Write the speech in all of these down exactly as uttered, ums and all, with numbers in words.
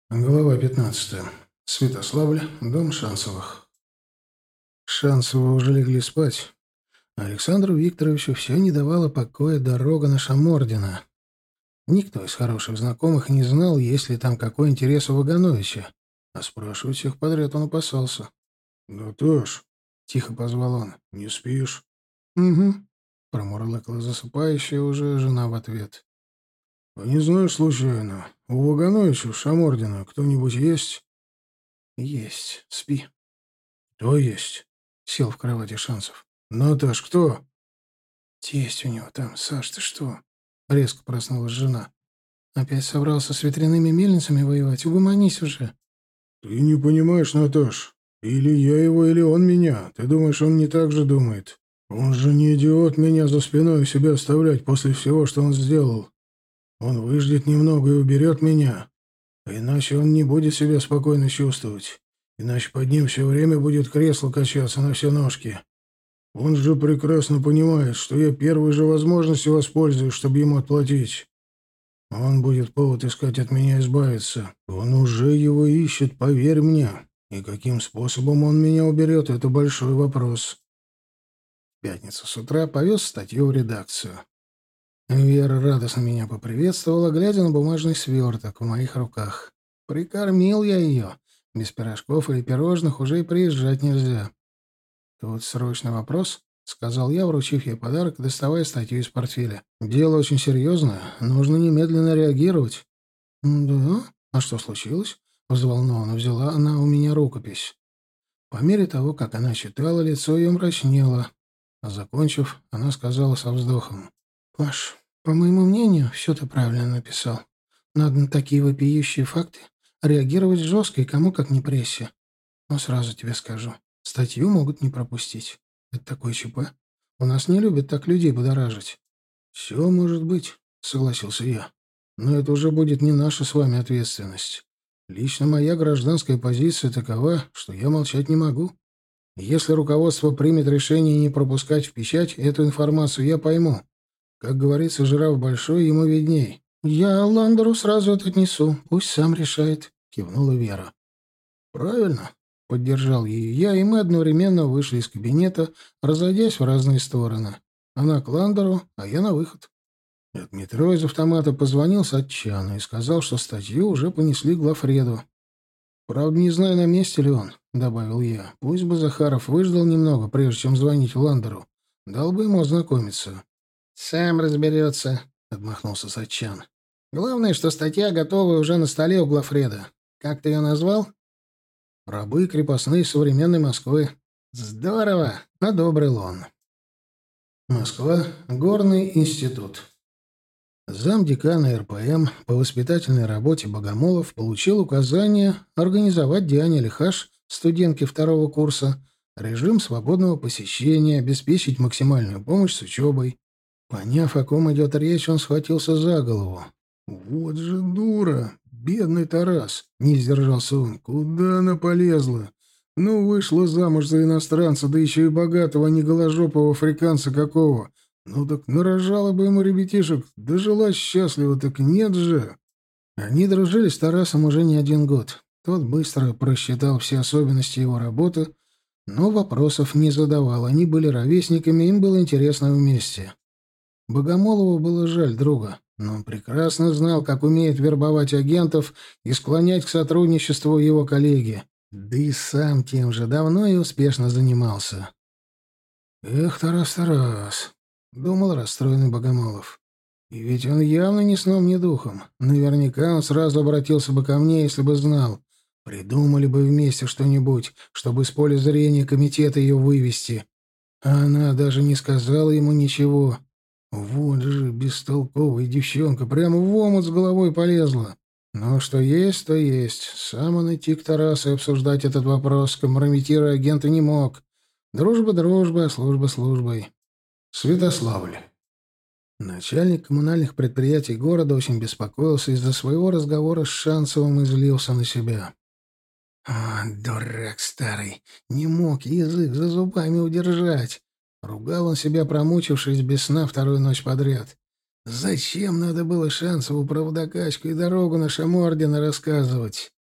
Глава пятнадцатая. Святославль, дом Шансовых. Шансовы уже легли спать, а Александру Викторовичу все не давала покоя дорога на Шамордино. Никто из хороших знакомых не знал, есть ли там какой интерес у Вагановича, а спрашивать всех подряд он опасался. «Наташ!» — тихо позвал он. «Не спишь?» «Угу», — промурлыкала засыпающая уже жена в ответ. «А не знаешь, случайно, у Вагановича в Шамордино кто-нибудь есть?» «Есть. Спи». «Кто есть?» — сел в кровати Шансов. «Наташ, кто?» «Тесть у него там. Саш, ты что?» — резко проснулась жена. «Опять собрался с ветряными мельницами воевать? Угомонись уже». «Ты не понимаешь, Наташ. Или я его, или он меня. Ты думаешь, он не так же думает? Он же не идиот меня за спиной у себя оставлять после всего, что он сделал. Он выждет немного и уберет меня. А иначе он не будет себя спокойно чувствовать. Иначе под ним все время будет кресло качаться на все ножки. Он же прекрасно понимает, что я первой же возможностью воспользуюсь, чтобы ему отплатить. Он будет повод искать от меня избавиться. Он уже его ищет, поверь мне. И каким способом он меня уберет, это большой вопрос». В пятницу с утра повез статью в редакцию. Вера радостно меня поприветствовала, глядя на бумажный сверток в моих руках. Прикормил я ее. Без пирожков или пирожных уже и приезжать нельзя. «Тут срочный вопрос», — сказал я, вручив ей подарок, доставая статью из портфеля. «Дело очень серьезное. Нужно немедленно реагировать». «Да? А что случилось?» — взволнованно взяла она у меня рукопись. По мере того, как она читала, лицо ее мрачнело. А закончив, она сказала со вздохом. «Паш, по моему мнению, все ты правильно написал. Надо на такие вопиющие факты реагировать жестко и кому как не прессе. Но сразу тебе скажу, статью могут не пропустить. Это такое ЧП. У нас не любят так людей будоражить». «Все может быть», — согласился я. «Но это уже будет не наша с вами ответственность. Лично моя гражданская позиция такова, что я молчать не могу. Если руководство примет решение не пропускать в печать эту информацию, я пойму. Как говорится, жираф большой, ему видней». «Я Ландеру сразу это отнесу. Пусть сам решает», — кивнула Вера. «Правильно», — поддержал ее я, и мы одновременно вышли из кабинета, разойдясь в разные стороны. Она к Ландеру, а я на выход. От метро из автомата позвонил Сатчану и сказал, что статью уже понесли главреду. «Правда, не знаю, на месте ли он», — добавил я. «Пусть бы Захаров выждал немного, прежде чем звонить Ландеру. Дал бы ему ознакомиться». «Сам разберется», — отмахнулся Сатчан. «Главное, что статья готова уже на столе у главреда. Как ты ее назвал?» «Рабы крепостные современной Москвы». «Здорово!» — одобрил он. Москва. Горный институт. Замдекана эр пэ эм по воспитательной работе Богомолов получил указание организовать Диане Лихаш, студентке второго курса, режим свободного посещения, обеспечить максимальную помощь с учебой. Поняв, о ком идет речь, он схватился за голову. «Вот же дура! Бедный Тарас!» — не сдержался он. «Куда она полезла? Ну, вышла замуж за иностранца, да еще и богатого, а не голожопого африканца какого. Ну так нарожала бы ему ребятишек, да жила счастливо, так нет же». Они дружили с Тарасом уже не один год. Тот быстро просчитал все особенности его работы, но вопросов не задавал. Они были ровесниками, им было интересно вместе. Богомолову было жаль друга, но он прекрасно знал, как умеет вербовать агентов и склонять к сотрудничеству его коллеги. Да и сам тем же давно и успешно занимался. «Эх, Тарас, Тарас», — думал расстроенный Богомолов. «И ведь он явно ни сном, ни духом. Наверняка он сразу обратился бы ко мне, если бы знал. Придумали бы вместе что-нибудь, чтобы с поля зрения комитета ее вывести. А она даже не сказала ему ничего. Вот же бестолковая девчонка, прямо в омут с головой полезла. Но что есть, то есть. Сам он идти к Тарасу и обсуждать этот вопрос, компрометируя агента, не мог. Дружба дружба, а служба службой. Святославль. Начальник коммунальных предприятий города очень беспокоился из-за своего разговора с Шансовым и злился на себя. «А, дурак старый, не мог язык за зубами удержать!» Ругал он себя, промучившись без сна вторую ночь подряд. «Зачем надо было Шансову про водокачку и дорогу на Шамордино рассказывать?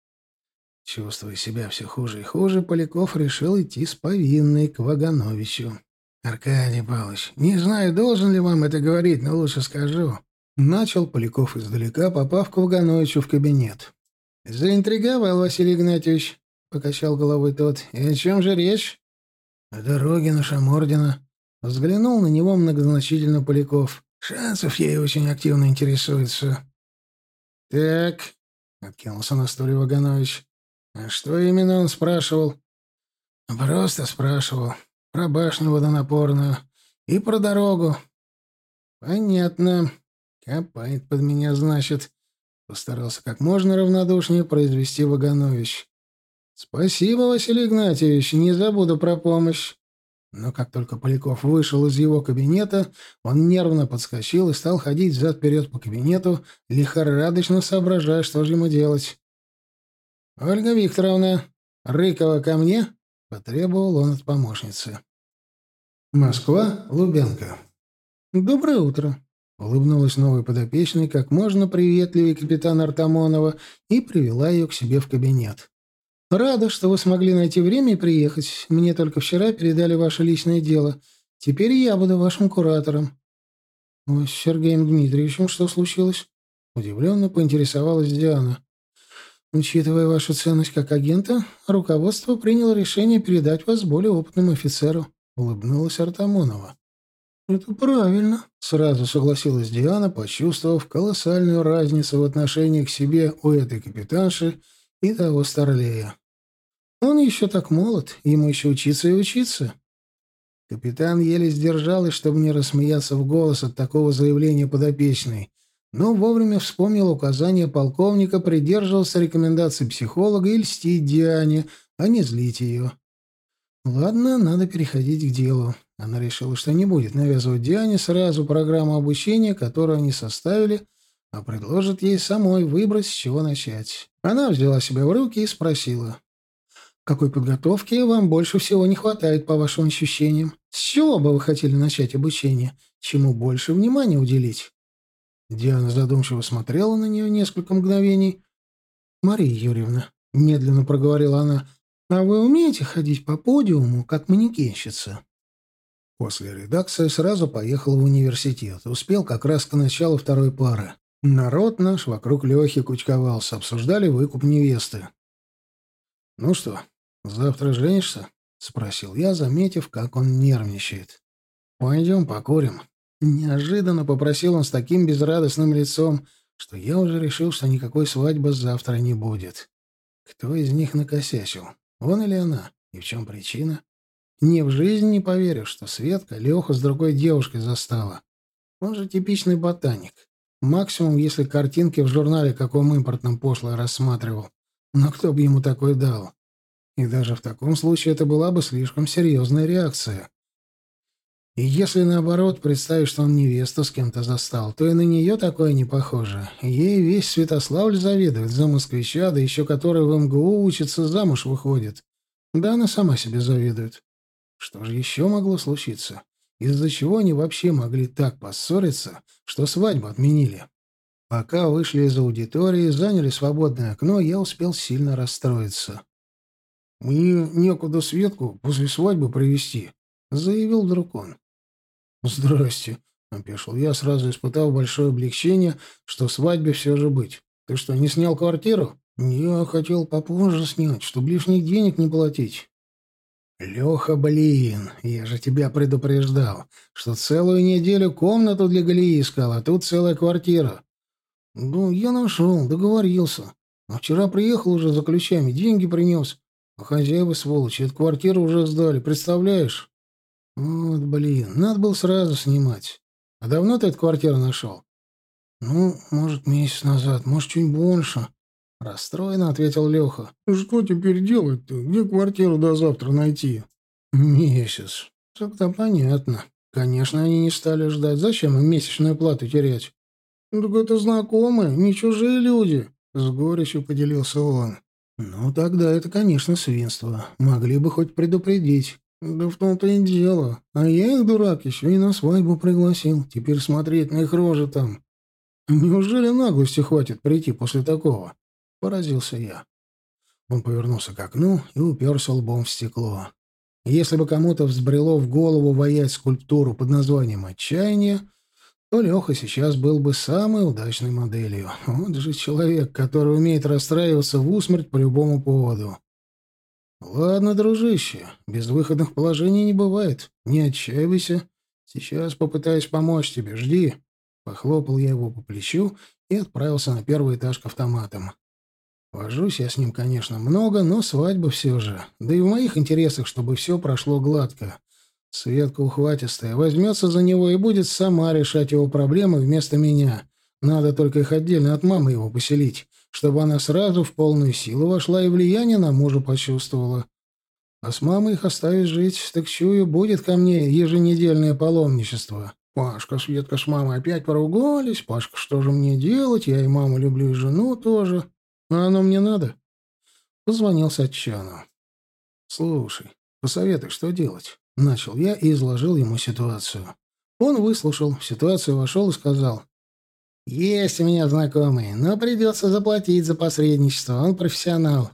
Чувствуя себя все хуже и хуже, Поляков решил идти с повинной к Вагановичу. «Аркадий Павлович, не знаю, должен ли вам это говорить, но лучше скажу». Начал Поляков издалека, попав к Вагановичу в кабинет. «Заинтриговал, Василий Игнатьевич», — покачал головой тот. «И о чем же речь?» «О дороге на Шамордино». Взглянул на него многозначительно Поляков. «Шансов ей очень активно интересуется». «Так», — откинулся на стуле Ваганович. «А что именно он спрашивал?» «Просто спрашивал. Про башню водонапорную. И про дорогу». «Понятно. Копает под меня, значит». Постарался как можно равнодушнее произвести Ваганович. «Спасибо, Василий Игнатьевич, не забуду про помощь». Но как только Поляков вышел из его кабинета, он нервно подскочил и стал ходить взад-вперед по кабинету, лихорадочно соображая, что же ему делать. «Ольга Викторовна, Рыкова ко мне?» — потребовал он от помощницы. Москва, Лубянка. «Доброе утро», — улыбнулась новой подопечной как можно приветливее капитана Артамонова и привела ее к себе в кабинет. «Рада, что вы смогли найти время и приехать. Мне только вчера передали ваше личное дело. Теперь я буду вашим куратором». «А с Сергеем Дмитриевичем что случилось?» Удивленно поинтересовалась Диана. «Учитывая вашу ценность как агента, руководство приняло решение передать вас более опытному офицеру», — улыбнулась Артамонова. «Это правильно», — сразу согласилась Диана, почувствовав колоссальную разницу в отношении к себе у этой капитанши и того старлея. «Он еще так молод, ему еще учиться и учиться». Капитан еле сдержалась, чтобы не рассмеяться в голос от такого заявления подопечной, но вовремя вспомнил указание полковника, придерживался рекомендаций психолога и льстить Диане, а не злить ее. Ладно, надо переходить к делу. Она решила, что не будет навязывать Диане сразу программу обучения, которую они составили, а предложит ей самой выбрать, с чего начать. Она взяла себя в руки и спросила: «Какой подготовки вам больше всего не хватает, по вашим ощущениям? С чего бы вы хотели начать обучение? Чему больше внимания уделить?» Диана задумчиво смотрела на нее несколько мгновений. «Мария Юрьевна», — медленно проговорила она, — «а вы умеете ходить по подиуму, как манекенщица?» После редакции сразу поехал в университет. Успел как раз к началу второй пары. Народ наш вокруг Лехи кучковался, обсуждали выкуп невесты. «Ну что, завтра женишься?» — спросил я, заметив, как он нервничает. «Пойдем покурим». Неожиданно попросил он с таким безрадостным лицом, что я уже решил, что никакой свадьбы завтра не будет. Кто из них накосячил? Он или она? И в чем причина? Ни в жизнь не поверю, что Светка Леху с другой девушкой застала. Он же типичный ботаник. Максимум, если картинки в журнале каком импортном пошлое рассматривал. Но кто бы ему такой дал? И даже в таком случае это была бы слишком серьезная реакция. И если, наоборот, представить, что он невесту с кем-то застал, то и на нее такое не похоже. Ей весь Святославль завидует за москвича, да еще который в эм гэ у учится, замуж выходит. Да она сама себе завидует. Что же еще могло случиться? Из-за чего они вообще могли так поссориться, что свадьбу отменили? Пока вышли из аудитории, заняли свободное окно, я успел сильно расстроиться. «Мне некуда Светку после свадьбы привезти», — заявил вдруг он. «Здрасте», — опешил я, сразу испытав большое облегчение, что свадьбе все же быть. «Ты что, не снял квартиру?» «Я хотел попозже снять, чтобы лишних денег не платить». «Леха, блин, я же тебя предупреждал, что целую неделю комнату для Галии искал, а тут целая квартира». «Ну, я нашел, договорился. А вчера приехал уже за ключами, деньги принес. А хозяева, сволочи, эту квартиру уже сдали, представляешь?» «Вот, блин, надо было сразу снимать. А давно ты эту квартиру нашел?» «Ну, может, месяц назад, может, чуть больше». Расстроенно ответил Леха. «Что теперь делать-то? Где квартиру до завтра найти?» «Месяц. Тогда понятно. Конечно, они не стали ждать. Зачем им месячную плату терять?» «Так это знакомые, не чужие люди», — с горечью поделился он. «Ну, тогда это, конечно, свинство. Могли бы хоть предупредить». «Да в том-то и дело. А я их, дурак, еще и на свадьбу пригласил. Теперь смотреть на их рожи там. Неужели наглости хватит прийти после такого?» Поразился я. Он повернулся к окну и уперся лбом в стекло. Если бы кому-то взбрело в голову воять скульптуру под названием «Отчаяние», то Леха сейчас был бы самой удачной моделью. Вот же человек, который умеет расстраиваться в усмерть по любому поводу. «Ладно, дружище, безвыходных положений не бывает. Не отчаивайся. Сейчас попытаюсь помочь тебе. Жди». Похлопал я его по плечу и отправился на первый этаж к автоматам. Вожусь я с ним, конечно, много, но свадьба все же. Да и в моих интересах, чтобы все прошло гладко. Светка ухватистая возьмется за него и будет сама решать его проблемы вместо меня. Надо только их отдельно от мамы его поселить, чтобы она сразу в полную силу вошла и влияние на мужа почувствовала. А с мамой их оставить жить, так чую, будет ко мне еженедельное паломничество. Пашка, Светка с мамой опять поругались. Пашка, что же мне делать? Я и маму люблю, и жену тоже. А оно мне надо? Позвонил Сатчану. Слушай, посоветуй, что делать? Начал я и изложил ему ситуацию. Он выслушал, в ситуацию вошел и сказал: «Есть у меня знакомый, но придется заплатить за посредничество, он профессионал».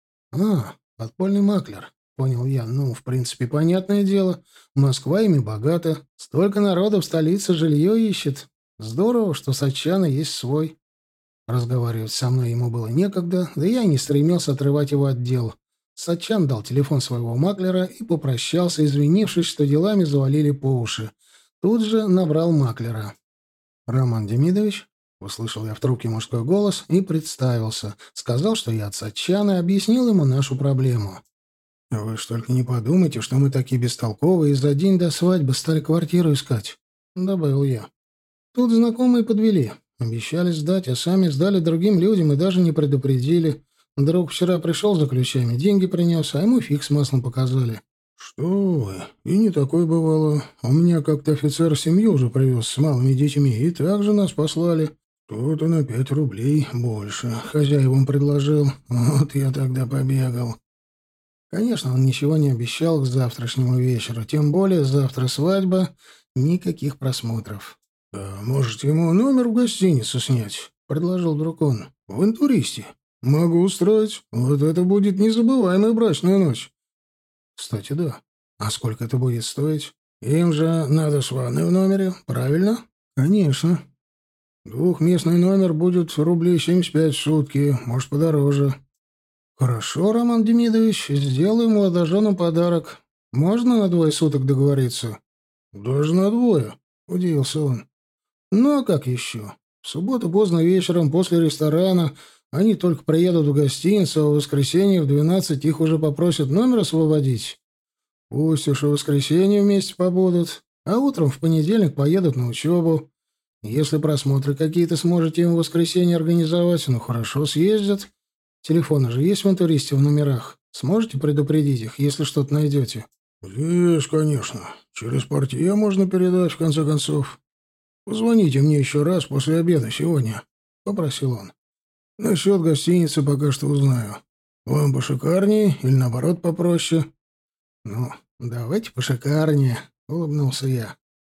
«А, подпольный маклер», — понял я. «Ну, в принципе, понятное дело. Москва ими богата. Столько народу в столице жилье ищет. Здорово, что Сатчана есть свой». Разговаривать со мной ему было некогда, да я и не стремился отрывать его от дел. Сатчан дал телефон своего маклера и попрощался, извинившись, что делами завалили по уши. Тут же набрал маклера. «Роман Демидович?» — услышал я в трубке мужской голос и представился. Сказал, что я от Сатчана, и объяснил ему нашу проблему. «Вы ж только не подумайте, что мы такие бестолковые и за день до свадьбы стали квартиру искать», — добавил я. «Тут знакомые подвели. Обещали сдать, а сами сдали другим людям и даже не предупредили. Друг вчера пришел за ключами, деньги принес, а ему фиг с маслом показали». «Что вы? И не такое бывало. У меня как-то офицер семью уже привез с малыми детьми, и так же нас послали. Кто-то на пять рублей больше. Хозяевам предложил. Вот я тогда побегал». Конечно, он ничего не обещал к завтрашнему вечеру, тем более завтра свадьба, никаких просмотров. «Да можете ему номер в гостинице снять», — предложил вдруг он. «В «Интуристе». Могу устроить. Вот это будет незабываемая брачная ночь». «Кстати, да. А сколько это будет стоить? Им же надо с ванной в номере, правильно?» «Конечно. Двухместный номер будет рублей семьдесят пять в сутки, может, подороже». «Хорошо, Роман Демидович, сделаю молодоженам подарок. Можно на двое суток договориться?» «Даже на двое», — удивился он. «Ну, а как еще? В субботу поздно вечером, после ресторана, они только приедут в гостиницу, а в воскресенье в двенадцать их уже попросят номер освободить. Пусть уж и в воскресенье вместе побудут, а утром в понедельник поедут на учебу. Если просмотры какие-то сможете им в воскресенье организовать, ну хорошо, съездят. Телефоны же есть в «Интуристе» в номерах. Сможете предупредить их, если что-то найдете?» «Есть, конечно. Через портье можно передать, в конце концов. Позвоните мне еще раз после обеда сегодня», — попросил он. «Насчет гостиницы пока что узнаю. Вам пошикарнее или, наоборот, попроще?» «Ну, давайте пошикарнее», — улыбнулся я.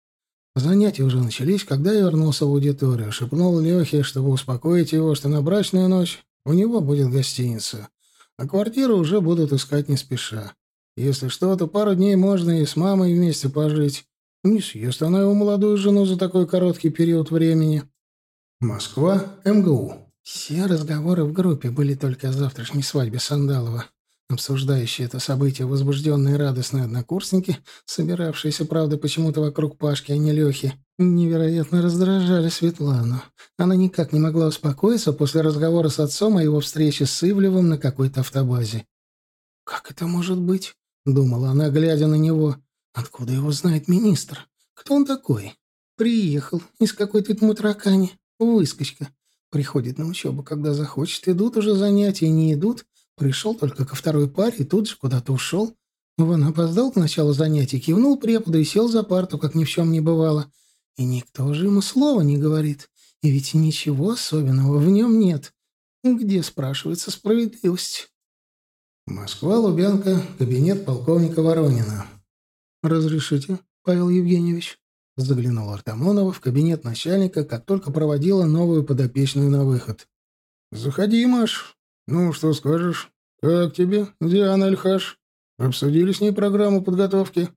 Занятия уже начались, когда я вернулся в аудиторию. Шепнул Лехе, чтобы успокоить его, что на брачную ночь у него будет гостиница, а квартиру уже будут искать не спеша. Если что, то пару дней можно и с мамой вместе пожить. Не съест она его молодую жену за такой короткий период времени. Москва, эм гэ у. Все разговоры в группе были только о завтрашней свадьбе Сандалова. Обсуждающие это событие возбужденные и радостные однокурсники, собиравшиеся, правда, почему-то вокруг Пашки, а не Лехи, невероятно раздражали Светлану. Она никак не могла успокоиться после разговора с отцом о его встрече с Ивлевым на какой-то автобазе. «Как это может быть?» — думала она, глядя на него. «Откуда его знает министр? Кто он такой? Приехал из какой-то мутракани, выскочка. Приходит на учебу, когда захочет. Идут уже занятия, не идут. Пришел только ко второй паре и тут же куда-то ушел. Вон опоздал к началу занятий, кивнул преподу и сел за парту, как ни в чем не бывало. И никто же ему слова не говорит. И ведь ничего особенного в нем нет. Где, спрашивается, справедливость?» Москва, Лубянка, кабинет полковника Воронина. «Разрешите, Павел Евгеньевич?» Заглянула Артамонова в кабинет начальника, как только проводила новую подопечную на выход. «Заходи, Маш. Ну, что скажешь?» «Как тебе, Диана Альхаш? Обсудили с ней программу подготовки?»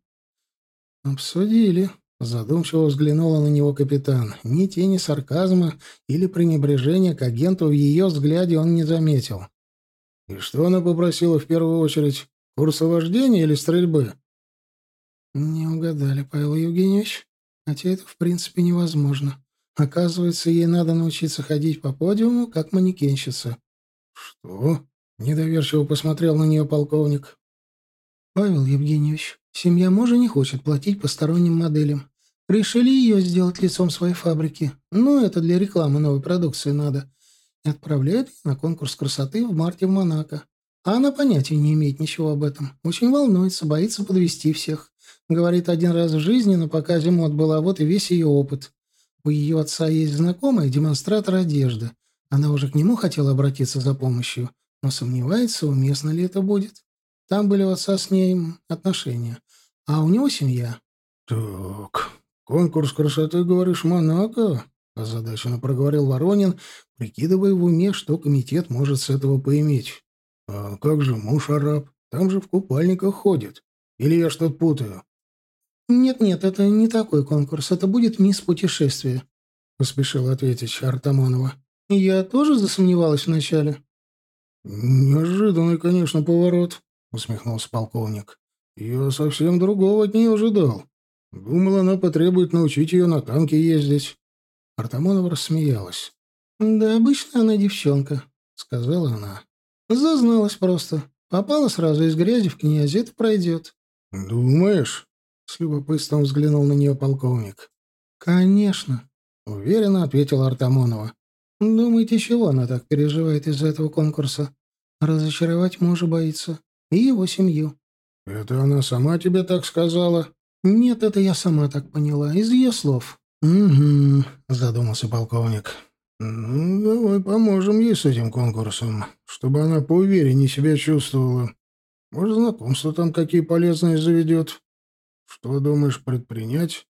«Обсудили», — задумчиво взглянула на него капитан. Ни тени сарказма или пренебрежения к агенту в ее взгляде он не заметил. «И что она попросила в первую очередь? Курса вождения или стрельбы?» «Не угадали, Павел Евгеньевич. Хотя это, в принципе, невозможно. Оказывается, ей надо научиться ходить по подиуму, как манекенщица». «Что?» — недоверчиво посмотрел на нее полковник. «Павел Евгеньевич, семья мужа не хочет платить посторонним моделям. Решили ее сделать лицом своей фабрики. Ну, это для рекламы новой продукции надо. И отправляют ее на конкурс красоты в марте в Монако. А она понятия не имеет ничего об этом. Очень волнуется, боится подвести всех. Говорит, один раз в жизни на показе мод была, вот и весь ее опыт. У ее отца есть знакомый, демонстратор одежды. Она уже к нему хотела обратиться за помощью, но сомневается, уместно ли это будет. Там были у отца с ней отношения. А у него семья». «Так, конкурс красоты, говоришь, Монако?» — озадаченно проговорил Воронин, прикидывая в уме, что комитет может с этого поиметь. «А как же муж-араб? Там же в купальниках ходит. Или я что-то путаю?» «Нет-нет, это не такой конкурс. Это будет мисс путешествие», — поспешила ответить Артамонова. «Я тоже засомневалась вначале». «Неожиданный, конечно, поворот», — усмехнулся полковник. «Я совсем другого от нее ожидал. Думал, она потребует научить ее на танке ездить». Артамонова рассмеялась. «Да обычно она девчонка», — сказала она. «Зазналась просто. Попала сразу из грязи в князь, это пройдет». «Думаешь?» — с любопытством взглянул на нее полковник. «Конечно», — уверенно ответила Артамонова. «Думаете, чего она так переживает из-за этого конкурса? Разочаровать мужа боится. И его семью». «Это она сама тебе так сказала?» «Нет, это я сама так поняла, из ее слов». «Угу», — задумался полковник. «Ну, давай поможем ей с этим конкурсом, чтобы она поувереннее себя чувствовала. Может, знакомства там какие полезные заведет. Что думаешь предпринять?»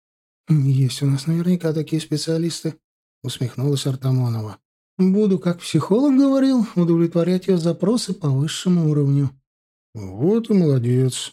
«Есть у нас наверняка такие специалисты», — усмехнулась Артамонова. «Буду, как психолог говорил, удовлетворять ее запросы по высшему уровню». «Вот и молодец».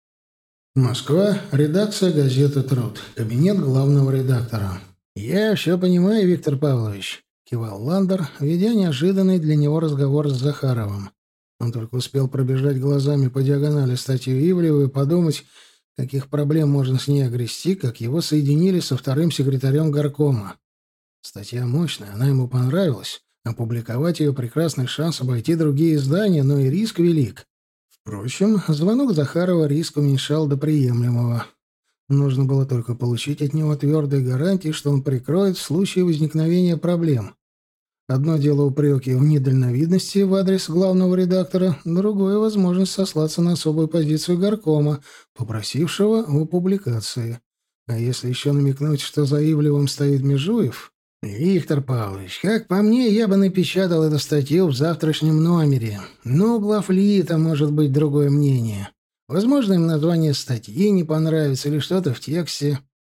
Москва. Редакция газеты «Труд». Кабинет главного редактора. «Я все понимаю, Виктор Павлович», — кивал Ландер, ведя неожиданный для него разговор с Захаровым. Он только успел пробежать глазами по диагонали статью Ивлева и подумать, каких проблем можно с ней огрести, как его соединили со вторым секретарем горкома. Статья мощная, она ему понравилась. Опубликовать ее — прекрасный шанс обойти другие издания, но и риск велик. Впрочем, звонок Захарова риск уменьшал до приемлемого. Нужно было только получить от него твердые гарантии, что он прикроет в случае возникновения проблем. Одно дело упреки в недальновидности в адрес главного редактора, другое — возможность сослаться на особую позицию горкома, попросившего о публикации. А если еще намекнуть, что за Ивлевым стоит Межуев... «Виктор Павлович, как по мне, я бы напечатал эту статью в завтрашнем номере. Но у главлита может быть другое мнение. Возможно, им название статьи не понравится или что-то в тексте».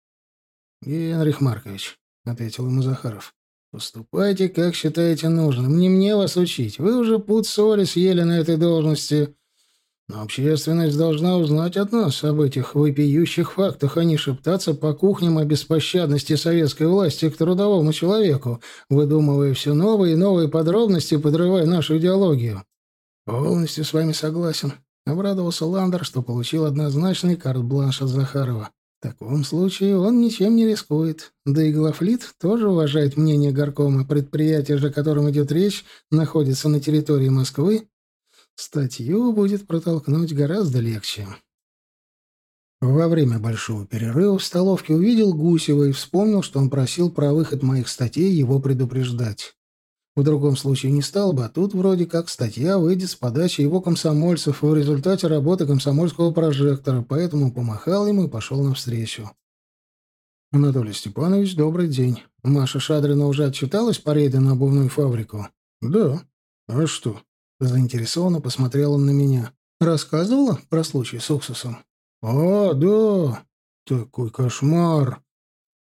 «Генрих Маркович», — ответил ему Захаров, — «поступайте, как считаете нужным. Не мне вас учить. Вы уже пуд соли съели на этой должности. Но общественность должна узнать от нас об этих вопиющих фактах, а не шептаться по кухням о беспощадности советской власти к трудовому человеку, выдумывая все новые и новые подробности, подрывая нашу идеологию». «Полностью с вами согласен», — обрадовался Ландер, что получил однозначный карт-бланш от Захарова. «В таком случае он ничем не рискует. Да и главлит тоже уважает мнение горкома. Предприятие же, о котором идет речь, находится на территории Москвы. Статью будет протолкнуть гораздо легче». Во время большого перерыва в столовке увидел Гусева и вспомнил, что он просил про выход моих статей его предупреждать. В другом случае не стал бы, а тут вроде как статья выйдет с подачи его комсомольцев в результате работы комсомольского прожектора, поэтому помахал ему и пошел навстречу. «Анатолий Степанович, добрый день. Маша Шадрина уже отчиталась по рейду на обувную фабрику?» «Да. А что?» Заинтересованно посмотрел он на меня. «Рассказывала про случай с уксусом?» «А, да. Такой кошмар.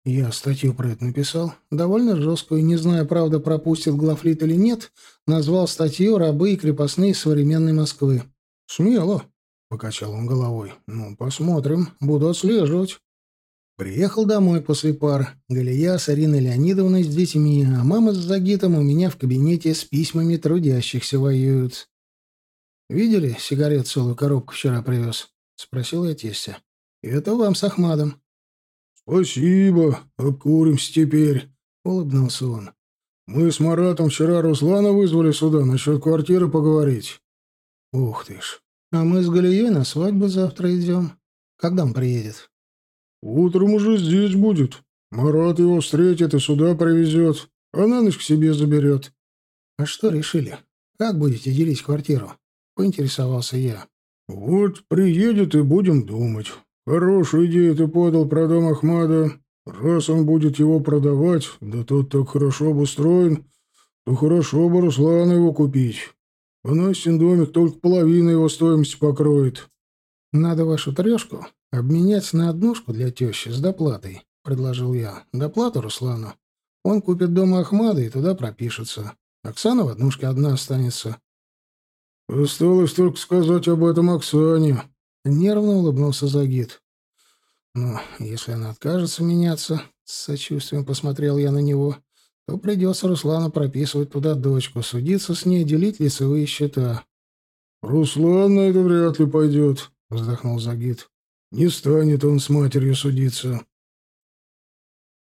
Я статью про это написал. Довольно жесткую, не знаю, правда, пропустит главлит или нет, назвал статью «Рабы и крепостные современной Москвы». «Смело», — покачал он головой. «Ну, посмотрим. Буду отслеживать». Приехал домой после пар. Галия с Ариной Леонидовной с детьми, а мама с Загитом у меня в кабинете с письмами трудящихся воюют. «Видели, сигарет целую коробку вчера привез?» — спросил я тестя. «Это вам с Ахмадом». «Спасибо, обкуримся теперь», — улыбнулся он. «Мы с Маратом вчера Руслана вызвали сюда насчет квартиры поговорить». «Ух ты ж! А мы с Галией на свадьбу завтра идем. Когда он приедет?» «Утром уже здесь будет. Марат его встретит и сюда привезет, а на ночь к себе заберет». «А что решили? Как будете делить квартиру?» — поинтересовался я. «Вот приедет и будем думать. Хорошую идею ты подал про дом Ахмада. Раз он будет его продавать, да тот так хорошо обустроен, то хорошо бы Руслана его купить. А Настин домик только половину его стоимости покроет». «Надо вашу трешку обменять на однушку для тещи с доплатой», — предложил я. «Доплату Руслану. Он купит дом Ахмада и туда пропишется. Оксана в однушке одна останется». «Осталось только сказать об этом Оксане», — нервно улыбнулся Загид. «Ну, если она откажется меняться», — с сочувствием посмотрел я на него, — «то придется Руслану прописывать туда дочку, судиться с ней, делить лицевые счета». «Руслан на это вряд ли пойдет», — вздохнул Загид. «Не станет он с матерью судиться.